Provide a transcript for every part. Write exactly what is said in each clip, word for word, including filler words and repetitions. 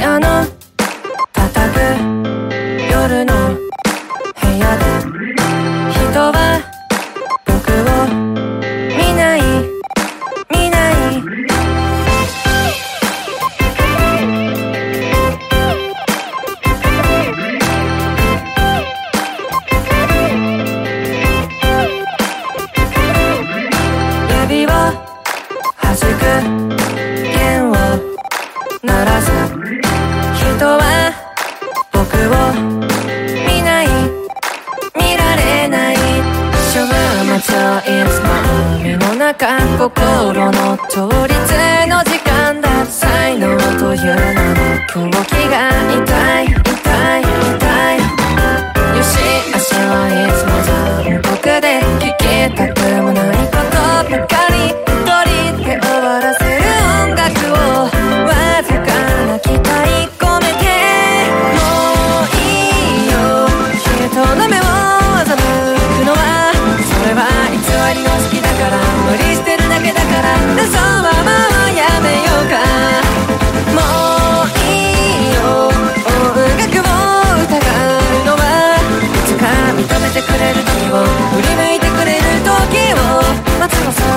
ピアノ叩く夜の部屋で人は僕を見ない見ない指を弾く弦を鳴らす人は僕を見ない見られない週末はいつも海の中心の倒立の時間だ才能という名の狂気が痛い痛い痛いよし明日はいつも残酷で聞きたくもないことばかり一人で終わらせる音楽をわずかな期待込めてもういいよ人の目を欺くのはそれは偽りの好きだから無理してるだけだからそのままやめようかもういいよ音楽を疑うのはいつか認めてくれる時を振り向いてくれる時を待つのさ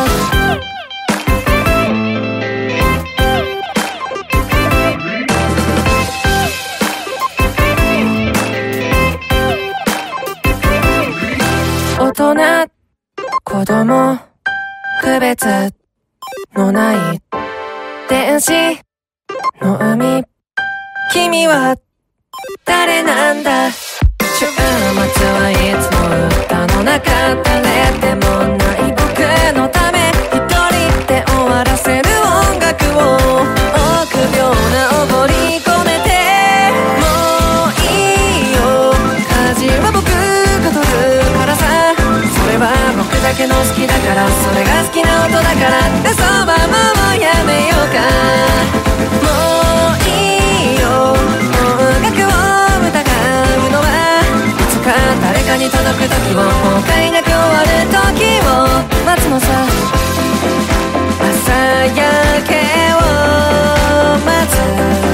大人子供区別のない電子の海君は誰なんだ週末はいつも歌の中誰でもない僕のため一人で終わらせる音楽を臆病なおごり込めてもういいよ舵は僕が取るからさそれは僕だけの好きだからそれが好きな音だからそのままもやめようかもういいよ音楽を疑うのはいつか誰かに届く時を後悔なく終わる時を待つのさ朝焼けを待つ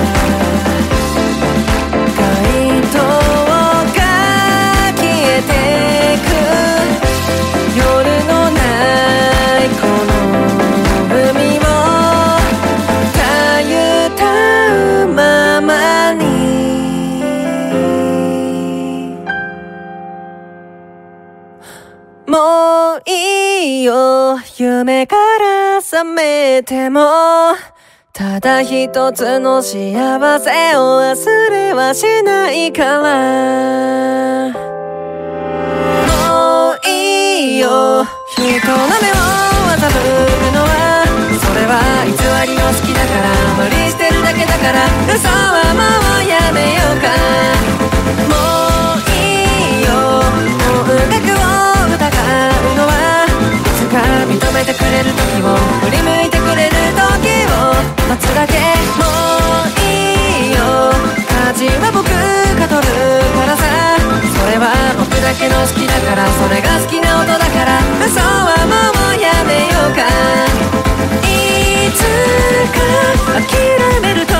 街灯が消えてく夜のないこの海をたゆたうままにもういいよ夢から覚めてもただ一つの幸せを忘れはしないからもういいよ人の目を欺くのはそれは偽りの好きだから無理してるだけだから嘘はもうやめようかもういいよ音楽を疑うのはいつか認めてくれる時を振り向いてくれる時を待つだけもういいよ舵は僕が取るからさそれは僕だけの好きだからそれが好きな音だから嘘はもうやめようかいつか諦める